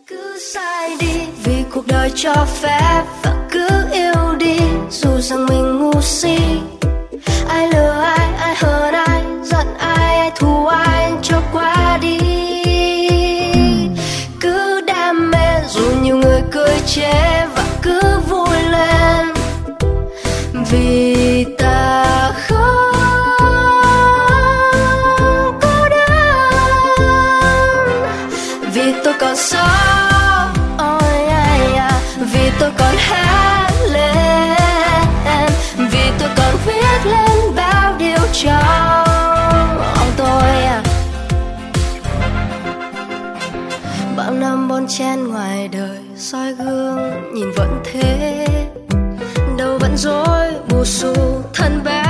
Cứ sai đi vì cuộc đời cho phép, và cứ yêu đi dù rằng mình ngu si. Ai lừa ai hờn ai, giận ai thù ai cho qua đi. Cứ đam mê dù nhiều người cười chê, và cứ vui lên vì ta không cô đơn. Vì tôi còn sống, vì tôi còn hát lên, vì tôi còn viết lên bao điều trong tôi. Bao năm bon chen ngoài đời, soi gương nhìn vẫn thế, đầu vẫn rối bù xù thân bé.